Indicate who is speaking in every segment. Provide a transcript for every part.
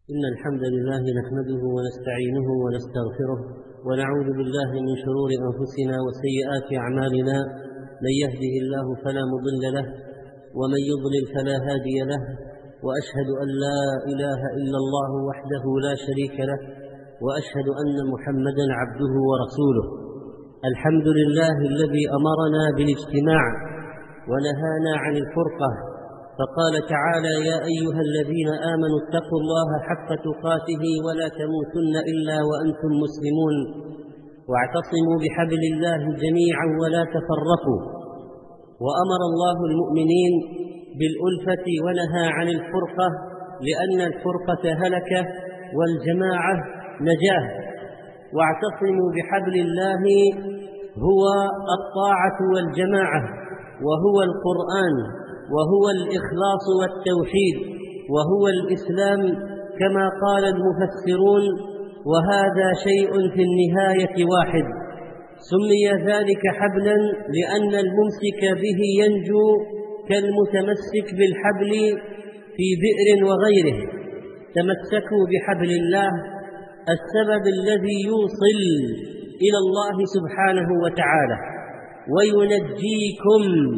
Speaker 1: إن الحمد لله نحمده ونستعينه ونستغفره ونعوذ بالله من شرور أنفسنا وسيئات أعمالنا. من يهده الله فلا مضل له ومن يضلل فلا هادي له، وأشهد أن لا إله إلا الله وحده لا شريك له، وأشهد أن محمدا عبده ورسوله. الحمد لله الذي أمرنا بالاجتماع ونهانا عن الفرقة، فقال تعالى: يا أيها الذين آمنوا اتقوا الله حق تقاته ولا تموتن إلا وأنتم مسلمون، واعتصموا بحبل الله جميعا ولا تفرقوا. وأمر الله المؤمنين بالألفة ونهى عن الفرقة، لأن الفرقة هلكة والجماعة نجاة. واعتصموا بحبل الله هو الطاعة والجماعة، وهو القرآن، وهو الإخلاص والتوحيد، وهو الإسلام كما قال المفسرون، وهذا شيء في النهاية واحد. سمي ذلك حبلا لأن الممسك به ينجو كالمتمسك بالحبل في بئر وغيره. تمسكوا بحبل الله، السبب الذي يوصل إلى الله سبحانه وتعالى وينجيكم.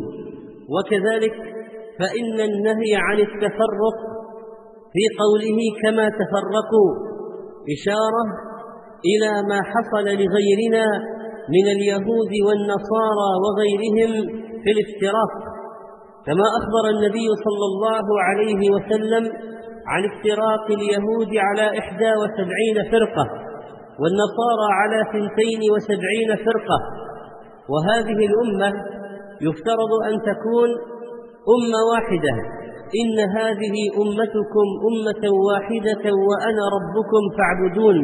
Speaker 1: وكذلك فإن النهي عن التفرق في قوله كما تفرقوا إشارة إلى ما حصل لغيرنا من اليهود والنصارى وغيرهم في الافتراق، كما أخبر النبي صلى الله عليه وسلم عن افتراق اليهود على 71 فرقة والنصارى على 72 فرقة. وهذه الأمة يفترض أن تكون أمة واحدة. إن هذه أمتكم أمة واحدة وأنا ربكم فاعبدون.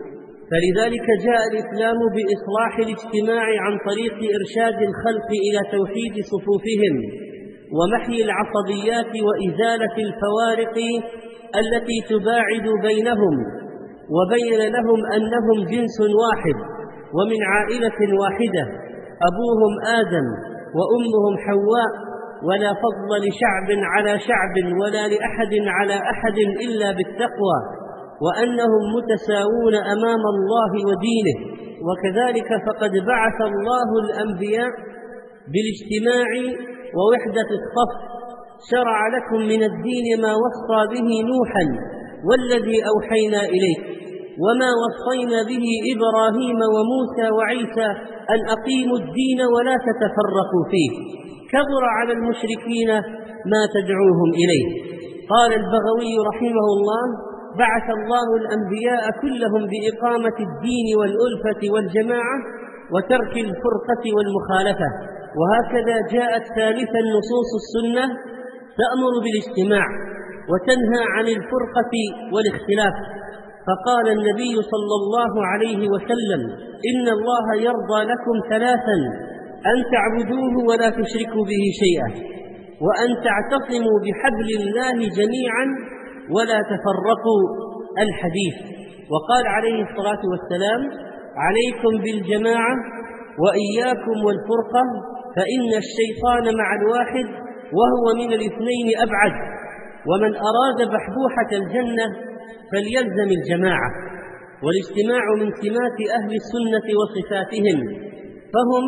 Speaker 1: فلذلك جاء الإسلام بإصلاح الاجتماع عن طريق إرشاد الخلق إلى توحيد صفوفهم ومحي العصبيات وإزالة الفوارق التي تباعد بينهم، وبين لهم أنهم جنس واحد ومن عائلة واحدة، أبوهم آدم وأمهم حواء، ولا فضل لشعب على شعب ولا لأحد على أحد إلا بالتقوى، وأنهم متساوون أمام الله ودينه. وكذلك فقد بعث الله الأنبياء بالاجتماع ووحدة الصف. شرع لكم من الدين ما وصى به نوحا والذي أوحينا إليك وما وصينا به إبراهيم وموسى وعيسى أن أقيموا الدين ولا تتفرقوا فيه، كبر على المشركين ما تدعوهم إليه. قال البغوي رحمه الله: بعث الله الأنبياء كلهم بإقامة الدين والألفة والجماعة وترك الفرقة والمخالفة. وهكذا جاءت ثالثا نصوص السنة تأمر بالاجتماع وتنهى عن الفرقة والاختلاف. فقال النبي صلى الله عليه وسلم: إن الله يرضى لكم ثلاثا: أن تعبدوه ولا تشركوا به شيئا، وأن تعتصموا بحبل الله جميعا ولا تفرقوا. الحديث. وقال عليه الصلاة والسلام: عليكم بالجماعة وإياكم والفرقة، فإن الشيطان مع الواحد وهو من الاثنين أبعد، ومن أراد بحبوحة الجنة فليلزم الجماعة. والاجتماع من سمات أهل السنة وصفاتهم، فهم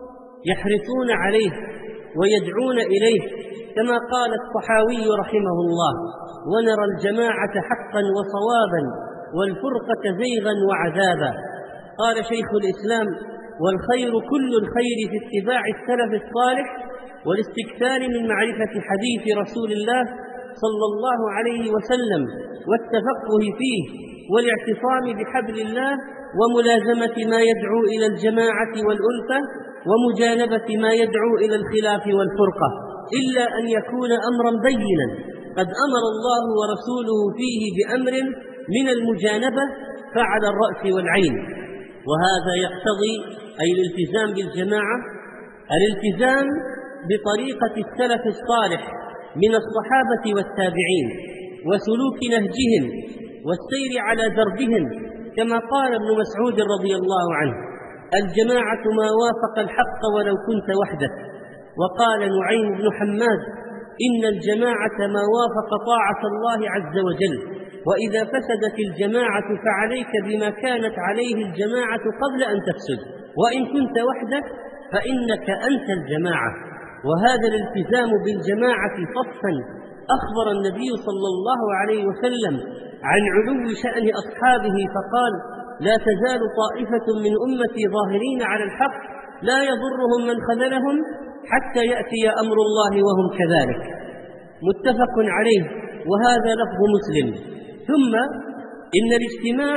Speaker 1: يحرصون عليه ويدعون إليه، كما قال الطحاوي رحمه الله: ونرى الجماعة حقا وصوابا والفرقة زيغا وعذابا. قال شيخ الإسلام: والخير كل الخير في اتباع السلف الصالح والاستكثار من معرفة حديث رسول الله صلى الله عليه وسلم والتفقه فيه والاعتصام بحبل الله وملازمة ما يدعو إلى الجماعة والألفة ومجانبة ما يدعو إلى الخلاف والفرقة، إلا أن يكون أمرا بينا قد أمر الله ورسوله فيه بأمر من المجانبة فعلى الرأس والعين. وهذا يقتضي أي الالتزام بالجماعة الالتزام بطريقة السلف الصالح من الصحابة والتابعين وسلوك نهجهم والسير على دربهم، كما قال ابن مسعود رضي الله عنه: الجماعة ما وافق الحق ولو كنت وحدك. وقال نعيم بن حماد: إن الجماعة ما وافق طاعة الله عز وجل. وإذا فسدت الجماعة فعليك بما كانت عليه الجماعة قبل أن تفسد، وإن كنت وحدك فإنك أنت الجماعة. وهذا الالتزام بالجماعة صفا أخبر النبي صلى الله عليه وسلم عن علو شأن أصحابه فقال: لا تزال طائفة من أمتي ظاهرين على الحق لا يضرهم من خذلهم حتى يأتي أمر الله وهم كذلك. متفق عليه، وهذا لفظ مسلم. ثم إن الاجتماع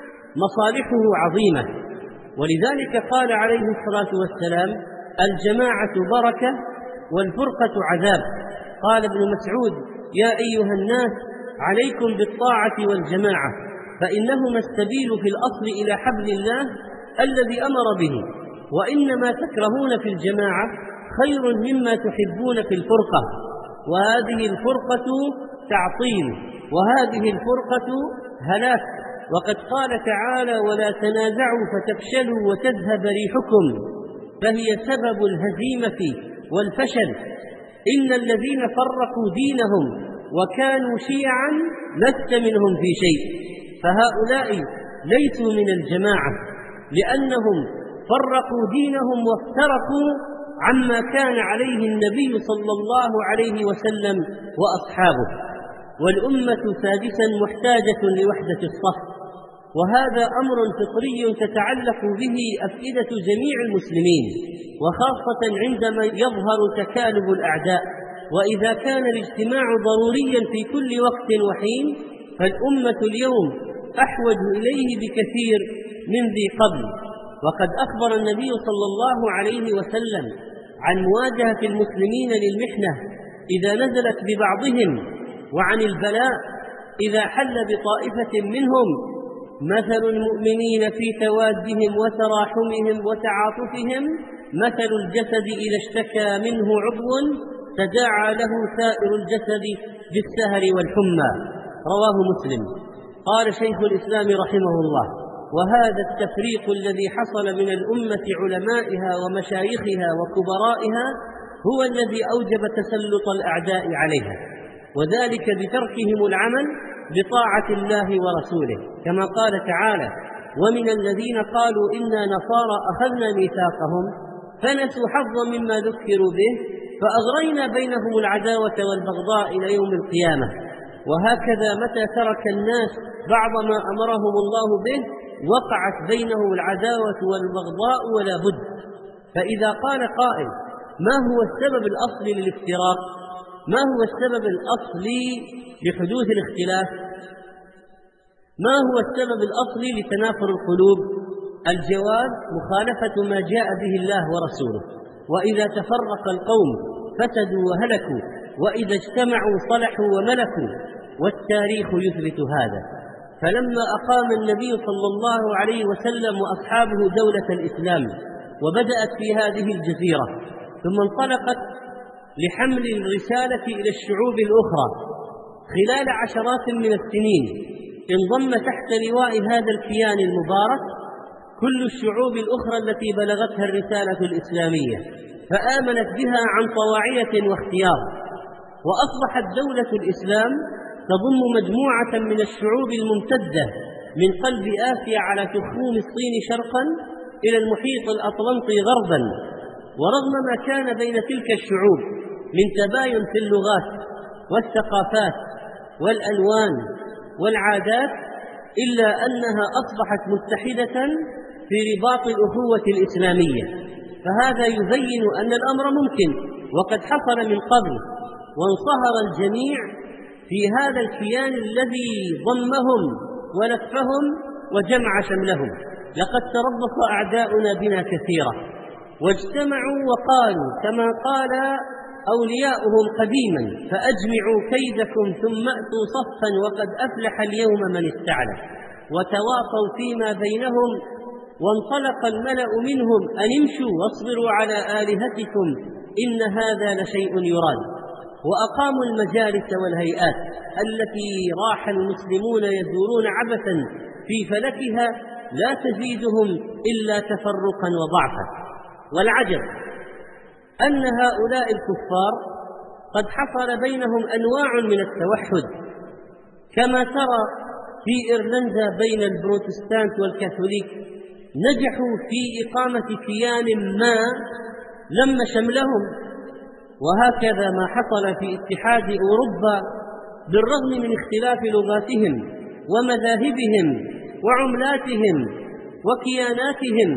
Speaker 1: مصالحه عظيمة، ولذلك قال عليه الصلاة والسلام: الجماعة بركة والفرقة عذاب. قال ابن مسعود: يا أيها الناس عليكم بالطاعة والجماعة، فإنهما السبيل في الأصل إلى حبل الله الذي أمر به، وإنما تكرهون في الجماعة خير مما تحبون في الفرقة، وهذه الفرقة تعطيل، وهذه الفرقة هلاك. وقد قال تعالى: ولا تنازعوا فتفشلوا وتذهب ريحكم، فهي سبب الهزيمة والفشل. إن الذين فرقوا دينهم وكانوا شيعا لست منهم في شيء، فهؤلاء ليسوا من الجماعة، لأنهم فرقوا دينهم وافترقوا عما كان عليه النبي صلى الله عليه وسلم وأصحابه. والأمة سادسا محتاجة لوحدة الصف، وهذا أمر فطري تتعلق به أفئدة جميع المسلمين، وخاصة عندما يظهر تكالب الأعداء. وإذا كان الاجتماع ضروريا في كل وقت وحين، فالأمة اليوم أحوج إليه بكثير من ذي قبل. وقد أخبر النبي صلى الله عليه وسلم عن مواجهة المسلمين للمحنة إذا نزلت ببعضهم، وعن البلاء إذا حل بطائفة منهم: مثل المؤمنين في توادهم وتراحمهم وتعاطفهم مثل الجسد إذا اشتكى منه عضو تداعى له سائر الجسد بالسهر والحمى. رواه مسلم. قال شيخ الإسلام رحمه الله: وهذا التفريق الذي حصل من الأمة علمائها ومشايخها وكبرائها هو الذي أوجب تسلط الأعداء عليها، وذلك بتركهم العمل بطاعة الله ورسوله، كما قال تعالى: ومن الذين قالوا إنا نصارى أخذنا ميثاقهم فنسوا حظا مما ذكروا به فأغرينا بينهم العداوة والبغضاء إلى يوم القيامة. وهكذا متى ترك الناس بعض ما أمرهم الله به وقعت بينهم العداوة والبغضاء ولا بد. فإذا قال قائل: ما هو السبب الأصلي للافتراق؟ ما هو السبب الأصلي لحدوث الاختلاف؟ ما هو السبب الأصلي لتنافر القلوب؟ الجواب: مخالفة ما جاء به الله ورسوله. وإذا تفرق القوم فسدوا وهلكوا، وإذا اجتمعوا صلحوا وملكوا، والتاريخ يثبت هذا. فلما أقام النبي صلى الله عليه وسلم وأصحابه دولة الإسلام وبدأت في هذه الجزيرة، ثم انطلقت لحمل الرسالة إلى الشعوب الأخرى خلال عشرات من السنين، انضم تحت لواء هذا الكيان المبارك كل الشعوب الأخرى التي بلغتها الرسالة الإسلامية، فآمنت بها عن طواعية واختيار، وأصبحت دولة الإسلام تضم مجموعة من الشعوب الممتدة من قلب آسيا على تخوم الصين شرقا إلى المحيط الأطلنطي غربا. ورغم ما كان بين تلك الشعوب من تباين في اللغات والثقافات والألوان والعادات، إلا أنها أصبحت متحدة في رباط الأخوة الإسلامية. فهذا يبين أن الأمر ممكن، وقد حصل من قبل، وانصهر الجميع في هذا الكيان الذي ضمهم ولفهم وجمع شملهم. لقد تربص أعداؤنا بنا كثيرا، واجتمعوا وقالوا كما قال أولياؤهم قديما: فأجمعوا كيدكم ثم أتوا صفا وقد أفلح اليوم من استعلى. وتواصوا فيما بينهم، وانطلق الملأ منهم: أن امشوا واصبروا على آلهتكم إن هذا لشيء يراد. وأقاموا المجالس والهيئات التي راح المسلمون يدورون عبثا في فلكها لا تزيدهم إلا تفرقا وضعفا. والعجب أن هؤلاء الكفار قد حصل بينهم أنواع من التوحد، كما ترى في إيرلندا بين البروتستانت والكاثوليك نجحوا في إقامة كيان ما لم شملهم، وهكذا ما حصل في اتحاد أوروبا بالرغم من اختلاف لغاتهم ومذاهبهم وعملاتهم وكياناتهم،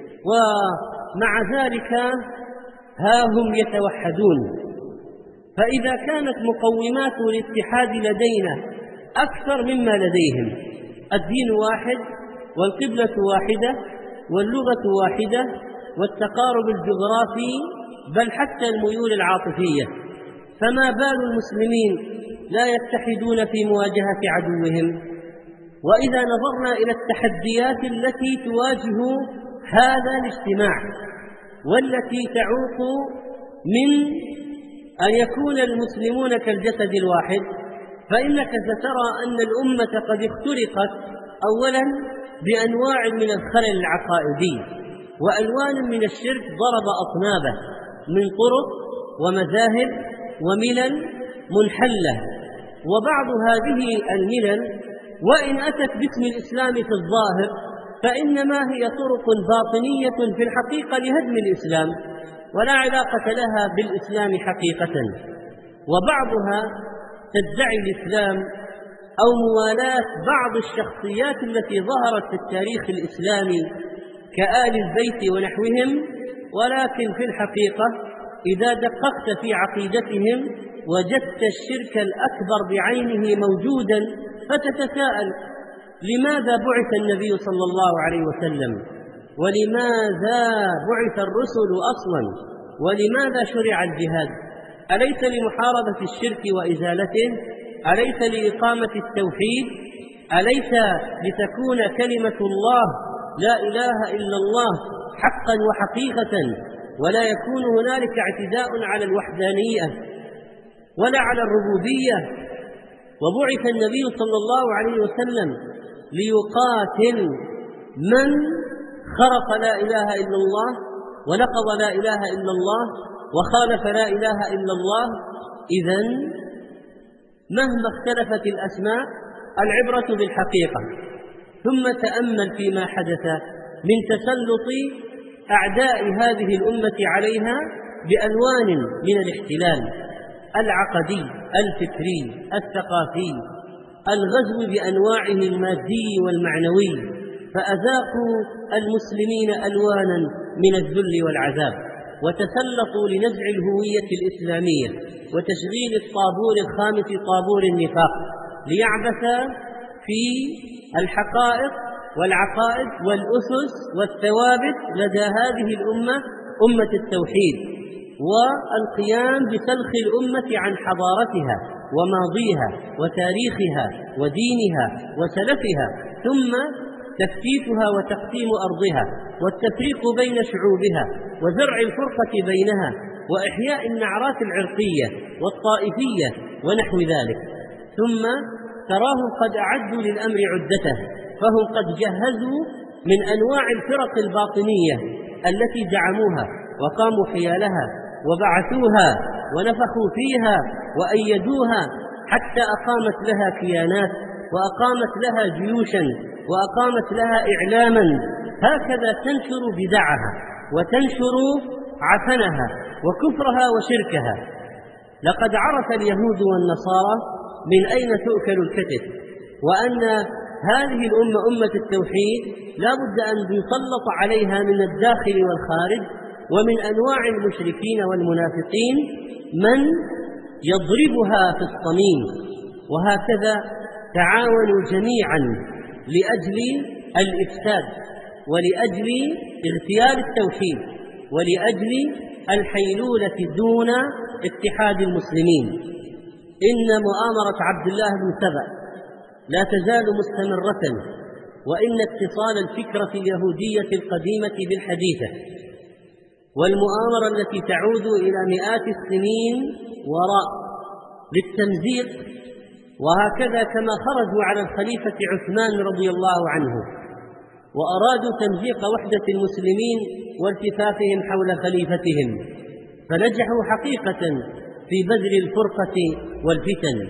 Speaker 1: ومع ذلك ها هم يتوحدون. فإذا كانت مقومات الاتحاد لدينا أكثر مما لديهم، الدين واحد والقبلة واحدة واللغة واحدة والتقارب الجغرافي بل حتى الميول العاطفية، فما بال المسلمين لا يتحدون في مواجهة عدوهم؟ وإذا نظرنا إلى التحديات التي تواجه هذا الاجتماع والتي تعوق من أن يكون المسلمون كالجسد الواحد، فإنك سترى أن الأمة قد اخترقت أولا بأنواع من الخلل العقائدي وألوان من الشرك ضرب أطنابه من طرق ومذاهب وملل منحلة. وبعض هذه الملل وإن أتت باسم الإسلام في الظاهر فإنما هي طرق باطنية في الحقيقة لهدم الإسلام ولا علاقة لها بالإسلام حقيقة، وبعضها تدعي الإسلام أو موالاة بعض الشخصيات التي ظهرت في التاريخ الإسلامي كآل البيت ونحوهم، ولكن في الحقيقة إذا دققت في عقيدتهم وجدت الشرك الأكبر بعينه موجودا، فتتساءل لماذا بعث النبي صلى الله عليه وسلم؟ ولماذا بعث الرسل أصلا؟ ولماذا شرع الجهاد؟ أليس لمحاربة الشرك وإزالته؟ أليس لإقامة التوحيد؟ أليس لتكون كلمة الله لا إله إلا الله حقا وحقيقة ولا يكون هنالك اعتداء على الوحدانية ولا على الربوبية؟ وبعث النبي صلى الله عليه وسلم ليقاتل من خرق لا إله إلا الله ونقض لا إله إلا الله وخالف لا إله إلا الله. إذن مهما اختلفت الأسماء العبرة بالحقيقة. ثم تأمل فيما حدث من تسلط أعداء هذه الأمة عليها بألوان من الاحتلال العقدي الفكري الثقافي، الغزو بأنواعه المادي والمعنوي، فأذاقوا المسلمين ألوانا من الذل والعذاب، وتسلطوا لنزع الهوية الإسلامية وتشغيل الطابور الخامس طابور النفاق ليعبث في الحقائق والعقائد والأسس والثوابت لدى هذه الأمة أمة التوحيد، والقيام بسلخ الأمة عن حضارتها وماضيها وتاريخها ودينها وسلفها، ثم تفتيتها وتقسيم أرضها والتفريق بين شعوبها وزرع الفرقة بينها وإحياء النعرات العرقية والطائفية ونحو ذلك. ثم تراهم قد أعدوا للأمر عدته، فهم قد جهزوا من أنواع الفرق الباطنية التي دعموها وقاموا حيالها وبعثوها ونفخوا فيها وأيدوها حتى أقامت لها كيانات وأقامت لها جيوشا وأقامت لها إعلاما، هكذا تنشر بدعها وتنشر عفنها وكفرها وشركها. لقد عرف اليهود والنصارى من أين تؤكل الكتف، وأن هذه الأمة أمة التوحيد لا بد أن يسلط عليها من الداخل والخارج ومن أنواع المشركين والمنافقين من يضربها في الصميم. وهكذا تعاونوا جميعا لأجل الإفساد ولأجل اغتيال التوحيد ولأجل الحيلولة دون اتحاد المسلمين. إن مؤامرة عبد الله بن سبأ لا تزال مستمرة، وإن اتصال الفكرة اليهودية القديمة بالحديثة والمؤامرة التي تعود إلى مئات السنين وراء للتمزيق، وهكذا كما خرجوا على الخليفة عثمان رضي الله عنه وأرادوا تمزيق وحدة المسلمين والتفافهم حول خليفتهم، فنجحوا حقيقة في بذل الفرقة والفتن.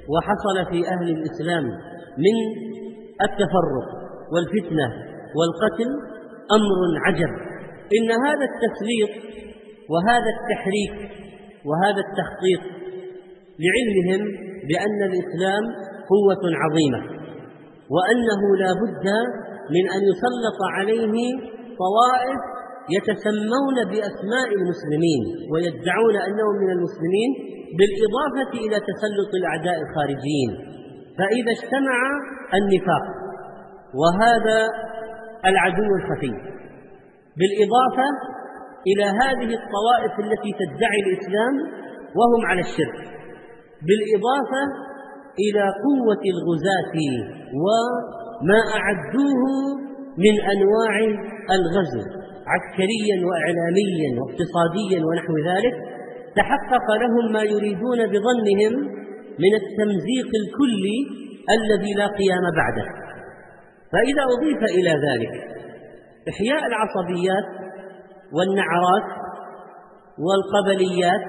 Speaker 1: وحصل في أهل الإسلام من التفرق والفتنة والقتل أمر عجب. إن هذا التسليط وهذا التحريك وهذا التخطيط لعلمهم بأن الإسلام قوة عظيمة، وأنه لا بد من أن يسلط عليه طوائف يتسمون بأسماء المسلمين ويدعون أنهم من المسلمين، بالإضافة إلى تسلط الأعداء الخارجيين. فإذا اجتمع النفاق وهذا العدو الخفي بالإضافة إلى هذه الطوائف التي تدعي الإسلام وهم على الشرك، بالإضافة إلى قوة الغزاة وما أعدوه من أنواع الغزو عسكريا وإعلاميا واقتصاديا ونحو ذلك، تحقق لهم ما يريدون بظنهم من التمزيق الكلي الذي لا قيام بعده. فإذا أضيف إلى ذلك إحياء العصبيات والنعرات والقبليات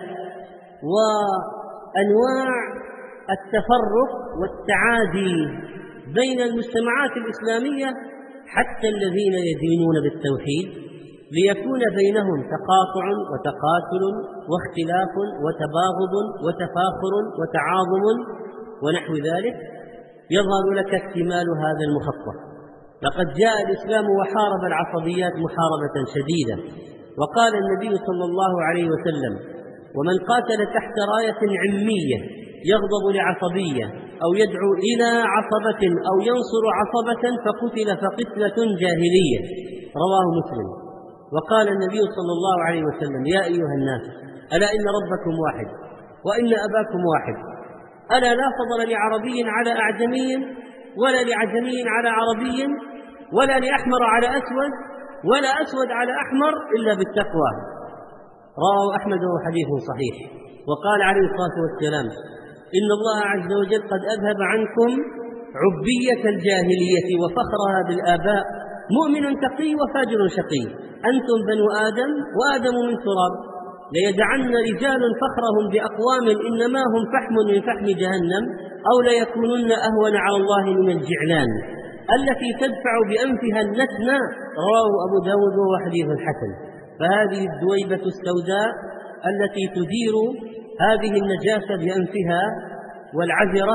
Speaker 1: وأنواع التفرق والتعادي بين المجتمعات الإسلامية حتى الذين يدينون بالتوحيد، ليكون بينهم تقاطع وتقاتل واختلاف وتباغض وتفاخر وتعاظم ونحو ذلك، يظهر لك اكتمال هذا المخطط. لقد جاء الإسلام وحارب العصبيات محاربة شديدة، وقال النبي صلى الله عليه وسلم: ومن قاتل تحت راية عمية يغضب لعصبية أو يدعو إلى عصبة أو ينصر عصبة فقتل فقتلة جاهلية، رواه مسلم. وقال النبي صلى الله عليه وسلم: يا أيها الناس، ألا إن ربكم واحد وإن أباكم واحد، ألا لا فضل لعربي على أعجمي ولا لعجمي على عربي ولا لأحمر على أسود ولا أسود على أحمر إلا بالتقوى، رواه أحمد وهو حديث صحيح. وقال عليه الصلاة والسلام: إن الله عز وجل قد أذهب عنكم عبية الجاهلية وفخرها بالآباء، مؤمن تقي وفاجر شقي، أنتم بنو آدم وآدم من تراب، ليدعن رجال فخرهم بأقوام إنما هم فحم من فحم جهنم، أو ليكونن أهون على الله من الجعلان التي تدفع بأنفها النتن، رواه أبو داود وهو حديث حسن. فهذه الدويبة السوداء التي تدير هذه النجاسة بأنفها والعذرة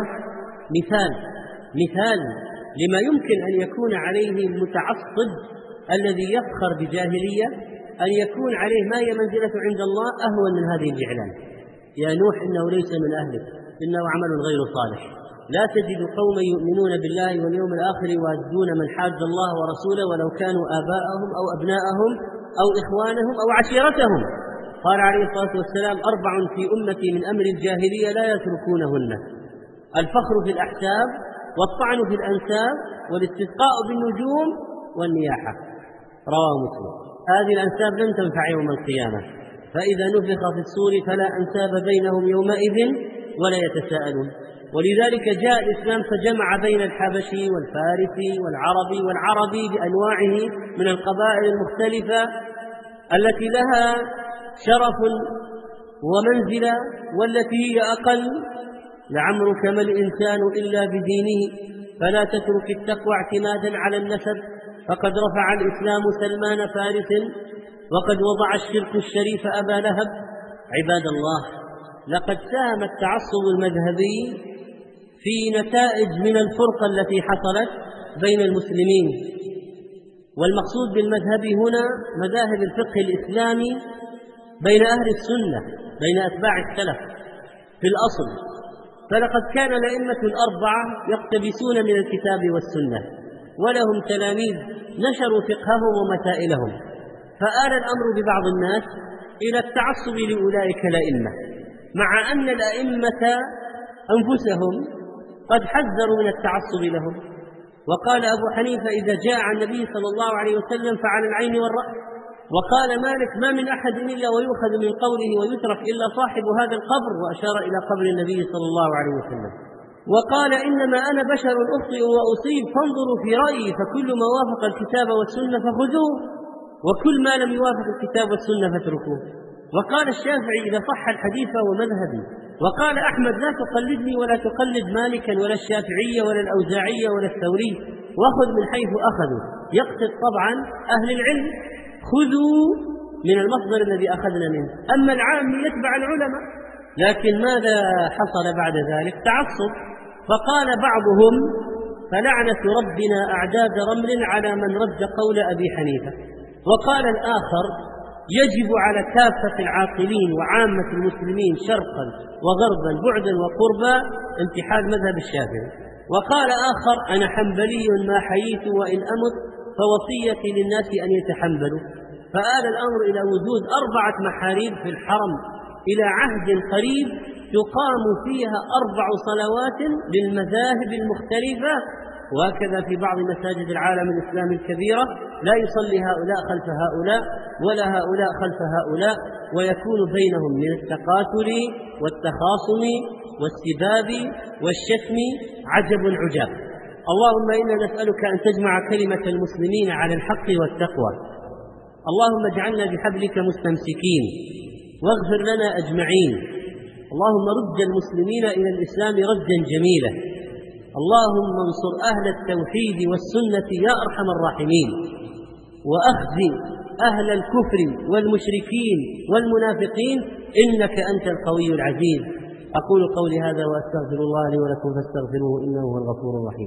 Speaker 1: مثال لما يمكن أن يكون عليه المتعصب الذي يفخر بجاهلية، أن يكون عليه ما هي منزلة عند الله أهون من هذه الجعلان. يا نوح إنه ليس من أهلك إنه عمل غير صالح، لا تجد قوما يؤمنون بالله واليوم الآخر يوادون من حاد الله ورسوله ولو كانوا آباءهم أو أبناءهم أو إخوانهم أو عشيرتهم. قال عليه الصلاة والسلام: 4 في أمتي من أمر الجاهلية لا يتركونهن: الفخر في الأحساب، والطعن في الأنساب، والاستسقاء بالنجوم، والنياحة، رواه مسلم. هذه الأنساب لن تنفع يوم القيامة، فإذا نفخ في الصور فلا أنساب بينهم يومئذ ولا يتساءلون. ولذلك جاء الإسلام فجمع بين الحبشي والفارسي والعربي والعربي بأنواعه من القبائل المختلفة التي لها شرف ومنزلة والتي هي أقل. لعمرك ما الإنسان إلا بدينه، فلا تترك التقوى اعتمادا على النسب، فقد رفع الإسلام سلمان فارس وقد وضع الشرك الشريف أبا لهب. عباد الله، لقد ساهم التعصب المذهبي في نتائج من الفرقة التي حصلت بين المسلمين. والمقصود بالمذهب هنا مذاهب الفقه الإسلامي بين أهل السنة، بين أتباع السلف في الأصل. فلقد كان الأئمة الأربعة يقتبسون من الكتاب والسنة، ولهم تلاميذ نشروا فقههم ومسائلهم، فآل الأمر ببعض الناس إلى التعصب لأولئك الأئمة، مع أن الأئمة أنفسهم قد حذروا من التعصب لهم. وقال أبو حنيفة إذا جاء عن النبي صلى الله عليه وسلم فعلى العين والرأس. وقال مالك ما من أحد إلا ويؤخذ من قوله ويترك إلا صاحب هذا القبر، وأشار إلى قبر النبي صلى الله عليه وسلم. وقال إنما أنا بشر أخطئ وأصيب فانظروا في رأيي، فكل ما وافق الكتاب والسنة فخذوه، وكل ما لم يوافق الكتاب والسنة فاتركوه. وقال الشافعي إذا صح الحديث فهو مذهبي، وقال أحمد: لا تقلدني ولا تقلد مالكا ولا الشافعية ولا الأوزاعية ولا الثوري، وخذ من حيث أخذوا. يقصد طبعا أهل العلم، خذوا من المصدر الذي أخذنا منه. أما العام يتبع العلماء. لكن ماذا حصل بعد ذلك؟ تعصب. فقال بعضهم: فلعنة ربنا أعداد رمل على من رد قول أبي حنيفة. وقال الآخر: يجب على كافة العاقلين وعامة المسلمين شرقا وغربا بعدا وقربا امتحان مذهب الشافعي. وقال آخر: أنا حنبلي ما حييت وإن أمت فوصيتي للناس أن يتحنبلوا. فآل الأمر إلى وجود 4 محاريب في الحرم إلى عهد قريب تقام فيها 4 صلوات بالمذاهب المختلفة، وهكذا في بعض مساجد العالم الإسلامي الكبيرة لا يصلي هؤلاء خلف هؤلاء ولا هؤلاء خلف هؤلاء، ويكون بينهم من التقاتل والتخاصم والسباب والشتم عجب عجاب. اللهم إنا نسألك أن تجمع كلمة المسلمين على الحق والتقوى. اللهم اجعلنا بحبلك مستمسكين واغفر لنا أجمعين. اللهم رد المسلمين إلى الإسلام ردا جميلا. اللهم انصر أهل التوحيد والسنة يا أرحم الراحمين، وأخزي أهل الكفر والمشركين والمنافقين إنك أنت القوي العزيز. أقول قولي هذا وأستغفر الله لي ولكم فاستغفروه إنه هو الغفور الرحيم.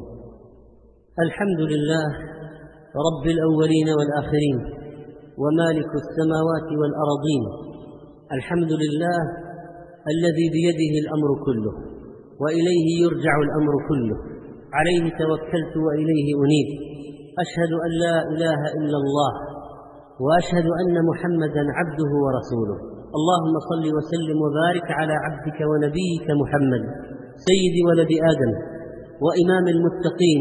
Speaker 1: الحمد لله رب الأولين والآخرين ومالك السماوات والأرضين. الحمد لله الذي بيده الأمر كله وإليه يرجع الأمر كله، عليه توكلت وإليه أنيب. أشهد أن لا إله إلا الله وأشهد أن محمدا عبده ورسوله. اللهم صل وسلم وبارك على عبدك ونبيك محمد سيد ولد آدم وإمام المتقين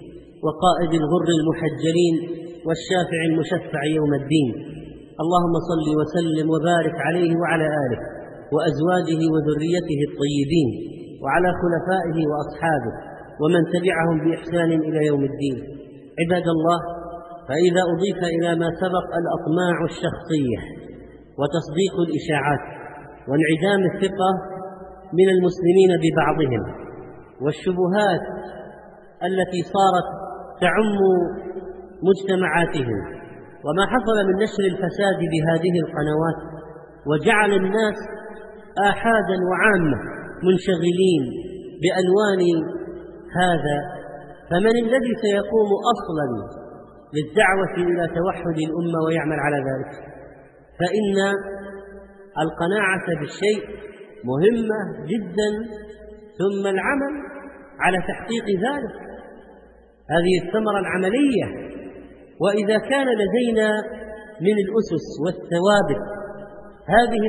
Speaker 1: وقائد الغر المحجلين والشافع المشفع يوم الدين. اللهم صل وسلم وبارك عليه وعلى آله وأزواجه وذريته الطيبين وعلى خلفائه وأصحابه ومن تبعهم بإحسان إلى يوم الدين. عباد الله، فإذا أضيف إلى ما سبق الأطماع الشخصية وتصديق الإشاعات وانعدام الثقة من المسلمين ببعضهم والشبهات التي صارت تعم مجتمعاتهم وما حصل من نشر الفساد بهذه القنوات وجعل الناس آحادا وعامة منشغلين بألوان هذا، فمن الذي سيقوم أصلا للدعوة إلى توحد الأمة ويعمل على ذلك؟ فإن القناعة بالشيء مهمة جدا، ثم العمل على تحقيق ذلك، هذه الثمرة العملية. وإذا كان لدينا من الأسس والثوابت هذه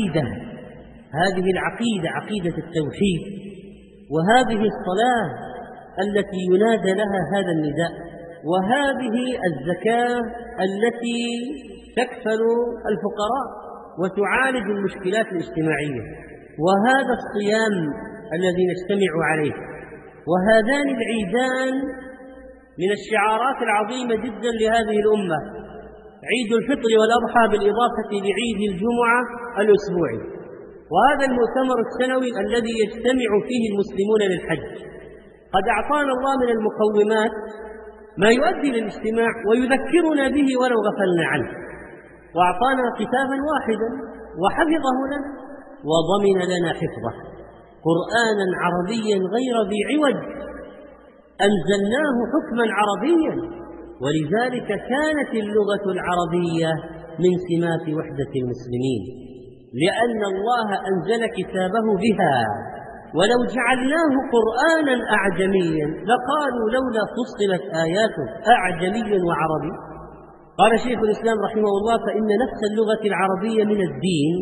Speaker 1: العقيدة عقيدة التوحيد، وهذه الصلاة التي ينادى لها هذا النداء، وهذه الزكاة التي تكفل الفقراء وتعالج المشكلات الاجتماعية، وهذا الصيام الذي نجتمع عليه، وهذان العيدان من الشعارات العظيمة جدا لهذه الأمة، عيد الفطر والأضحى بالإضافة لعيد الجمعة الأسبوعي، وهذا المؤتمر السنوي الذي يجتمع فيه المسلمون للحج. قد أعطانا الله من المقومات ما يؤدي للاجتماع ويذكرنا به ولو غفلنا عنه، وأعطانا كتابا واحدا وحفظه لنا وضمن لنا حفظه، قرآنا عربيا غير ذي عوج أنزلناه حكما عربيا، ولذلك كانت اللغة العربية من سمات وحدة المسلمين، لأن الله أنزل كتابه بها. ولو جعلناه قرآنا أعجميا لقالوا لولا فصلت آياته أعجمي وعربي. قال شيخ الإسلام رحمه الله: فإن نفس اللغة العربية من الدين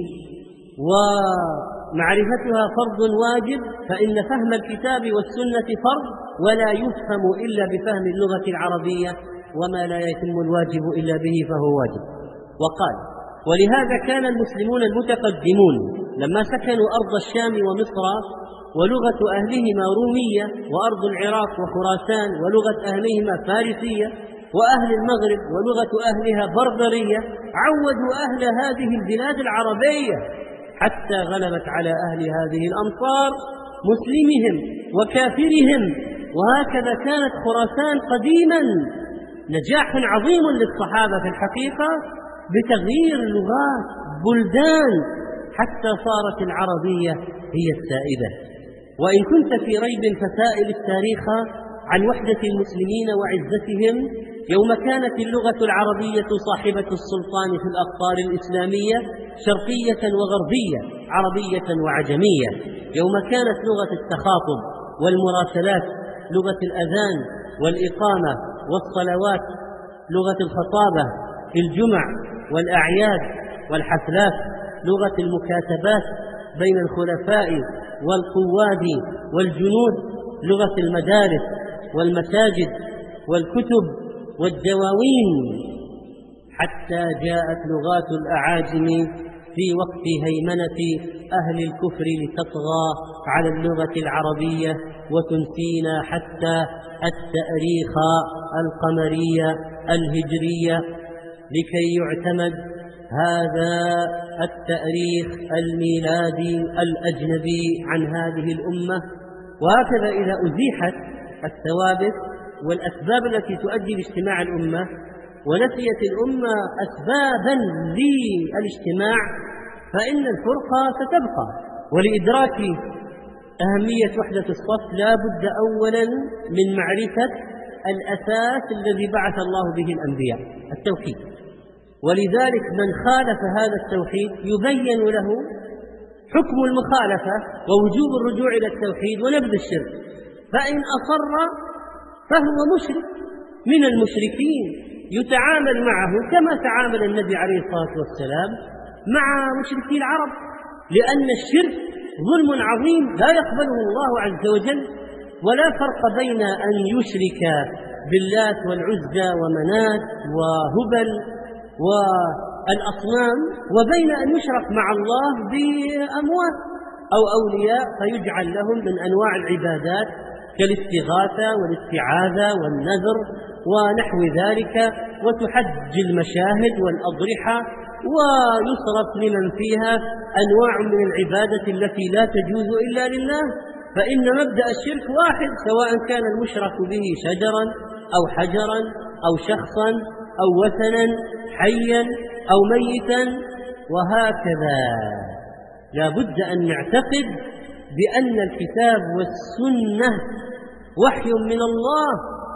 Speaker 1: ومعرفتها فرض واجب، فإن فهم الكتاب والسنة فرض ولا يفهم إلا بفهم اللغة العربية، وما لا يتم الواجب إلا به فهو واجب. وقال: ولهذا كان المسلمون المتقدمون لما سكنوا أرض الشام ومصر ولغة أهلهما رومية، وأرض العراق وخراسان ولغة أهلهما فارسية، وأهل المغرب ولغة أهلها بربرية، عودوا أهل هذه البلاد العربية حتى غلبت على أهل هذه الأمصار مسلمهم وكافرهم. وهكذا كانت خراسان قديما. نجاح عظيم للصحابة في الحقيقة بتغيير لغات بلدان حتى صارت العربية هي السائدة. وإن كنت في ريب فسائل التاريخ عن وحدة المسلمين وعزتهم يوم كانت اللغة العربية صاحبة السلطان في الأقطار الإسلامية شرقية وغربية، عربية وعجمية، يوم كانت لغة التخاطب والمراسلات، لغة الأذان والإقامة والصلوات، لغة الخطابة في الجمع والأعياد والحفلات، لغة المكاتبات بين الخلفاء والقواد والجنود، لغة المدارس والمساجد والكتب والدواوين، حتى جاءت لغات الأعاجم في وقت هيمنة أهل الكفر لتطغى على اللغة العربية وتنسينا حتى التاريخ القمري الهجري لكي يعتمد هذا التاريخ الميلادي الأجنبي عن هذه الأمة. وهكذا إذا أزيحت الثوابت والأسباب التي تؤدي لاجتماع الأمة ونسيت الأمة أسبابا للاجتماع فإن الفرقة ستبقى. ولإدراك أهمية وحدة الصف لا بد أولا من معرفة الأساس الذي بعث الله به الأنبياء، التوحيد. ولذلك من خالف هذا التوحيد يبين له حكم المخالفة ووجوب الرجوع إلى التوحيد ونبذ الشرك، فإن أصر فهو مشرك من المشركين يتعامل معه كما تعامل النبي عليه الصلاة والسلام مع مشركي العرب، لأن الشرك ظلم عظيم لا يقبله الله عز وجل. ولا فرق بين أن يشرك باللات والعزى ومنات وهبل والأصنام وبين أن يشرك مع الله بأموات أو أولياء فيجعل لهم من أنواع العبادات كالاستغاثة والاستعاذة والنذر ونحو ذلك، وتحج المشاهد والأضرحة ويصرف لمن فيها أنواع من العبادة التي لا تجوز إلا لله. فإن مبدأ الشرك واحد، سواء كان المشرك به شجرا أو حجرا أو شخصا أو وثنا حيا أو ميتا. وهكذا لا بد أن نعتقد بأن الكتاب والسنة وحي من الله،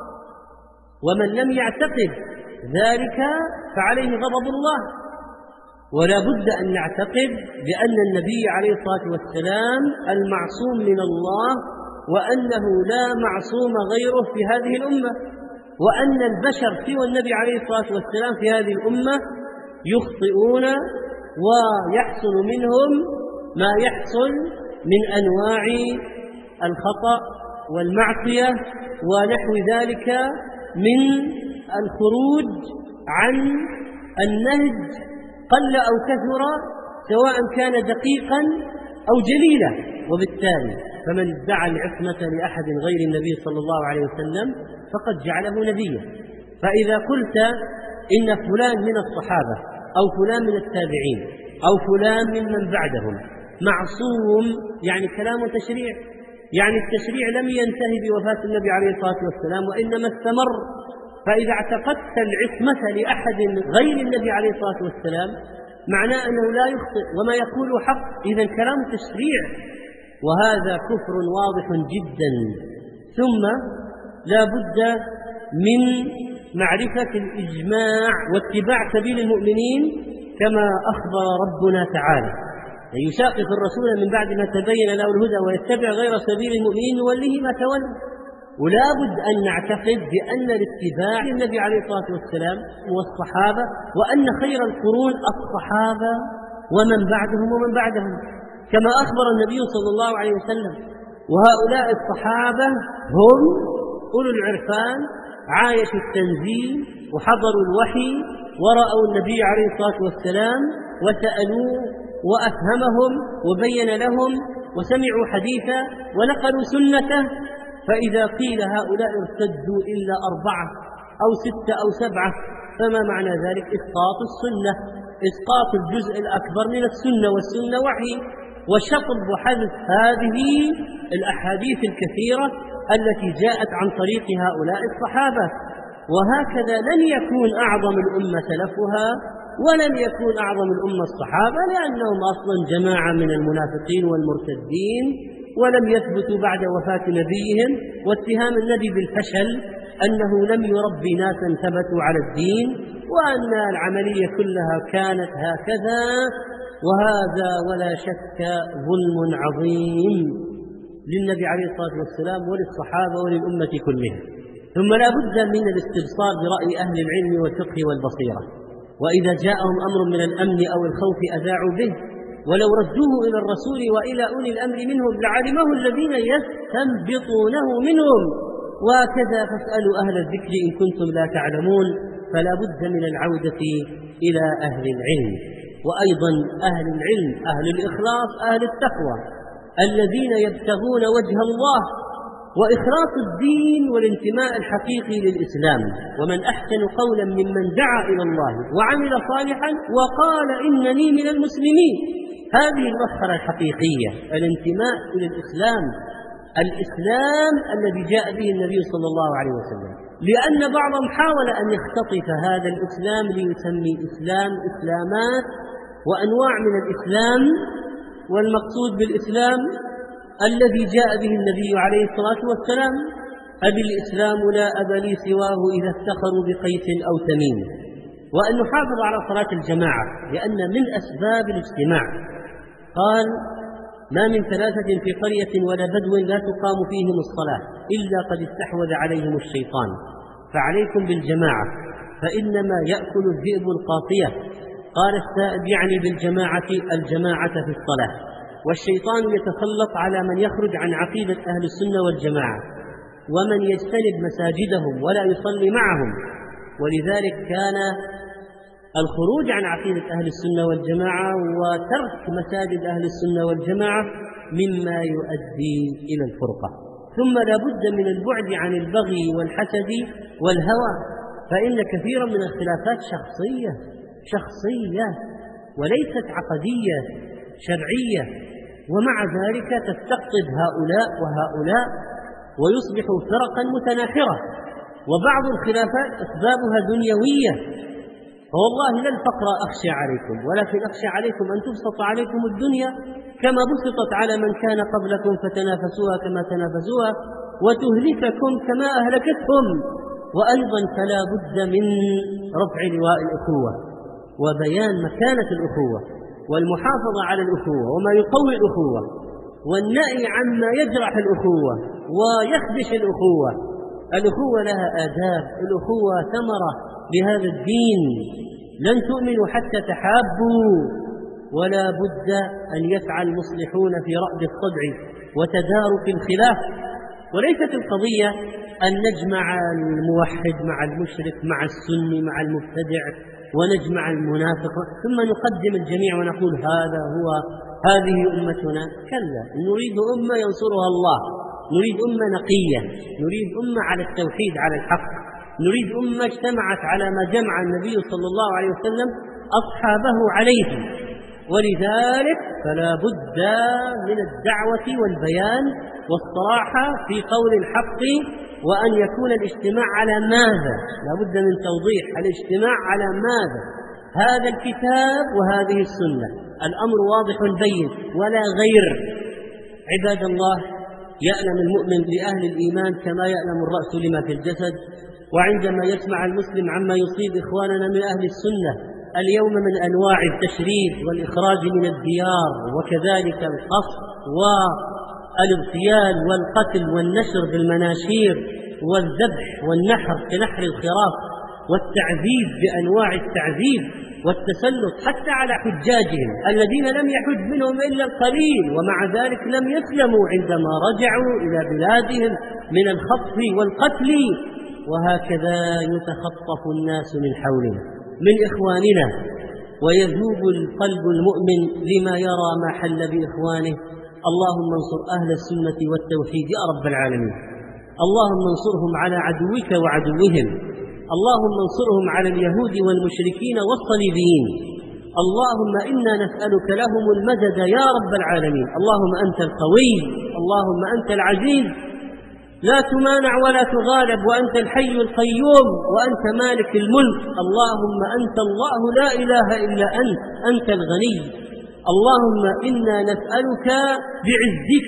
Speaker 1: ومن لم يعتقد ذلك فعليه غضب الله. ولا بد أن نعتقد بأن النبي عليه الصلاة والسلام المعصوم من الله، وأنه لا معصوم غيره في هذه الأمة، وأن البشر سوى النبي عليه الصلاة والسلام في هذه الأمة يخطئون ويحصل منهم ما يحصل من أنواع الخطأ والمعصية ونحو ذلك من الخروج عن النهج قل أو كثر، سواء كان دقيقا أو جليلا. وبالتالي فمن ادعى العصمة لأحد غير النبي صلى الله عليه وسلم فقد جعله نبيا. فإذا قلت إن فلان من الصحابة أو فلان من التابعين أو فلان ممن بعدهم معصوم، يعني كلام تشريع، يعني التشريع لم ينتهي بوفاة النبي عليه الصلاة والسلام وإنما استمر. فإذا اعتقدت العصمة لأحد غير النبي عليه الصلاة والسلام معناه أنه لا يخطئ وما يقوله حق، إذن كلام تشريع، وهذا كفر واضح جدا. ثم لا بد من معرفة الإجماع واتباع سبيل المؤمنين كما أخبر ربنا تعالى: يشاقق الرسول من بعد ما تبين له الهدى ويتبع غير سبيل المؤمنين نوليه ما تولى. ولا بد أن نعتقد بأن الاتباع للنبي عليه الصلاة والسلام والصحابة، وأن خير القرون الصحابة ومن بعدهم ومن بعدهم، كما أخبر النبي صلى الله عليه وسلم. وهؤلاء الصحابة هم أولو العرفان، عايشوا التنزيل وحضروا الوحي ورأوا النبي عليه الصلاة والسلام وسألوه وأفهمهم وبين لهم وسمعوا حديثا ونقلوا سنته. فإذا قيل هؤلاء ارتدوا إلا 4 أو 6 أو 7 فما معنى ذلك؟ إسقاط السنة. إسقاط الجزء الأكبر من السنة، والسنة وحي، وشطب وحذف هذه الأحاديث الكثيرة التي جاءت عن طريق هؤلاء الصحابة. وهكذا لن يكون أعظم الأمة سلفها ولن يكون أعظم الأمة الصحابة، لأنهم أصلا جماعة من المنافقين والمرتدين ولم يثبتوا بعد وفاة نبيهم. واتهام النبي بالفشل أنه لم يربي ناسا ثبتوا على الدين، وأن العملية كلها كانت هكذا، وهذا ولا شك ظلم عظيم للنبي عليه الصلاة والسلام وللصحابة وللأمة كلها. ثم لا بد من الاستبصار برأي أهل العلم والفقه والبصيرة، وإذا جاءهم أمر من الأمن أو الخوف أذاعوا به، ولو ردوه إلى الرسول وإلى أولي الأمر منهم لعلمه الذين يستنبطونه منهم، وكذا فاسألوا أهل الذكر إن كنتم لا تعلمون. فلا بد من العودة إلى أهل العلم، وأيضا أهل العلم أهل الإخلاص أهل التقوى الذين يبتغون وجه الله وإخلاص الدين والانتماء الحقيقي للإسلام. ومن أحسن قولا ممن دعا إلى الله وعمل صالحا وقال إنني من المسلمين. هذه المسخرة الحقيقية، الانتماء إلى الإسلام، الإسلام الذي جاء به النبي صلى الله عليه وسلم. لأن بعضهم حاول أن يختطف هذا الإسلام ليسمي إسلام إسلامات وأنواع من الإسلام، والمقصود بالإسلام الذي جاء به النبي عليه الصلاة والسلام: أبي الإسلام لا أب لي سواه إذا افتخروا بقيس أو تميم. وأن نحافظ على صلاة الجماعة، لأن من أسباب الاجتماع قال: ما من ثلاثة في قرية ولا بدو لا تقام فيهم الصلاة إلا قد استحوذ عليهم الشيطان، فعليكم بالجماعة فإنما يأكل الذئب القاطية. قال السائب: يعني بالجماعة الجماعة في الصلاة. والشيطان يتسلط على من يخرج عن عقيدة أهل السنة والجماعة، ومن يجتنب مساجدهم ولا يصلي معهم. ولذلك كان الخروج عن عقيدة أهل السنة والجماعة وترك مساجد أهل السنة والجماعة مما يؤدي إلى الفرقة. ثم لا بد من البعد عن البغي والحسد والهوى، فإن كثيرا من الخلافات شخصية وليست عقدية شرعية، ومع ذلك تستقطب هؤلاء وهؤلاء ويصبح فرقا متناحرة. وبعض الخلافات أسبابها دنيوية، فوالله لا الفقر أخشى عليكم، ولكن أخشى عليكم أن تبسط عليكم الدنيا كما بسطت على من كان قبلكم فتنافسوها كما تنافسوها، وتهلككم كما أهلكتهم. وأيضا فلا بد من رفع لواء الأخوة وبيان مكانة الأخوة والمحافظة على الأخوة وما يقوي الأخوة، والنهي عما يجرح الأخوة ويخدش الأخوة. الأخوة لها آداب، الأخوة ثمرة لهذا الدين. لن تؤمنوا حتى تحابوا، ولا بد أن يسعى المصلحون في رأد الصدع وتدارك الخلاف. وليست القضية أن نجمع الموحد مع المشرك مع السني مع المبتدع ونجمع المنافق ثم نقدم الجميع ونقول هذه أمتنا. كلا، نريد أمة ينصرها الله، نريد أمة نقية، نريد أمة على التوحيد على الحق، نريد أمة اجتمعت على ما جمع النبي صلى الله عليه وسلم أصحابه عليه. ولذلك فلا بد من الدعوة والبيان والصراحة في قول الحق، وأن يكون الاجتماع على ماذا؟ لا بد من توضيح الاجتماع على ماذا؟ هذا الكتاب وهذه السنة، الأمر واضح بين ولا غير. عباد الله، يألم المؤمن لأهل الإيمان كما يألم الرأس لما في الجسد. وعندما يسمع المسلم عما يصيب إخواننا من أهل السنة اليوم من أنواع التشريد والإخراج من الديار، وكذلك القصف والاغتيال والقتل والنشر بالمناشير والذبح والنحر كنحر الخراف والتعذيب بأنواع التعذيب والتسلط حتى على حجاجهم الذين لم يحج منهم إلا القليل، ومع ذلك لم يسلموا عندما رجعوا إلى بلادهم من الخطف والقتل. وهكذا يتخطف الناس من حولنا من إخواننا، ويذوب القلب المؤمن لما يرى ما حل بإخوانه. اللهم انصر أهل السنة والتوحيد يا رب العالمين، اللهم انصرهم على عدوك وعدوهم، اللهم انصرهم على اليهود والمشركين والصليبيين، اللهم إنا نسألك لهم المدد يا رب العالمين. اللهم أنت القوي، اللهم أنت العزيز، لا تمانع ولا تغالب، وأنت الحي القيوم، وأنت مالك الملك. اللهم أنت الله لا إله إلا أنت، أنت الغني. اللهم إنا نسألك بعزك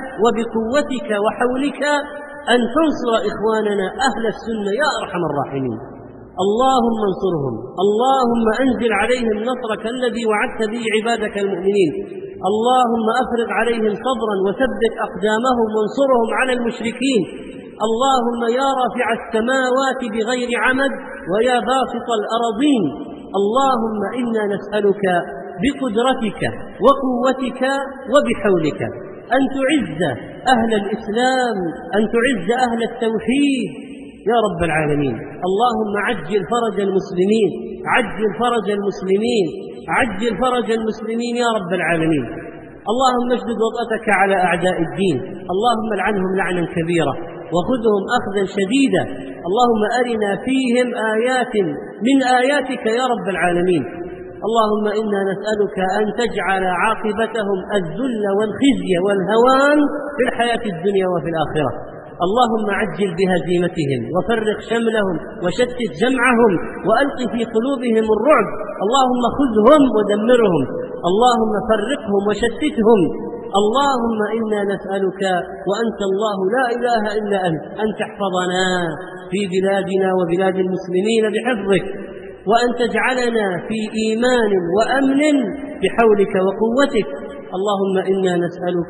Speaker 1: وبقوتك وحولك أن تنصر إخواننا أهل السنة يا أرحم الراحمين. اللهم انصرهم، اللهم أنزل عليهم نصرك الذي وعدت به عبادك المؤمنين. اللهم أفرغ عليهم صبرا وثبت أقدامهم وانصرهم على المشركين. اللهم يا رافع السماوات بغير عمد ويا باسط الأراضين، اللهم إنا نسألك بقدرتك وقوتك وبحولك أن تعز أهل الإسلام، أن تعز أهل التوحيد يا رب العالمين. اللهم عجل فرج المسلمين، عجل فرج المسلمين، عجل فرج المسلمين يا رب العالمين. اللهم اشدد وطأتك على أعداء الدين، اللهم لعنهم لعنا كبيرا وخذهم أخذا شديدا. اللهم أرنا فيهم آيات من آياتك يا رب العالمين. اللهم إنا نسألك أن تجعل عاقبتهم الذل والخزي والهوان في الحياة الدنيا وفي الآخرة. اللهم عجل بهزيمتهم وفرق شملهم وشتت جمعهم وألق في قلوبهم الرعب. اللهم خذهم ودمرهم، اللهم فرقهم وشتتهم. اللهم إنا نسألك وأنت الله لا إله إلا أنت أن تحفظنا في بلادنا وبلاد المسلمين بحفظك، وأن تجعلنا في إيمان وأمن بحولك وقوتك. اللهم إنا نسألك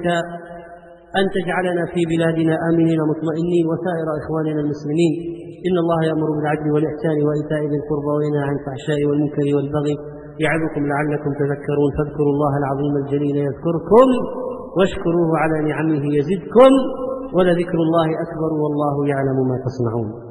Speaker 1: أن تجعلنا في بلادنا آمنين مطمئنين وسائر إخواننا المسلمين. إن الله يأمر بالعدل والإحسان وإيتاء ذي القربى وينهى عن الفحشاء والمنكر والبغي يعظكم لعلكم تذكرون. فاذكروا الله العظيم الجليل يذكركم واشكروه على نعمه يزدكم ولذكر الله أكبر والله يعلم ما تصنعون.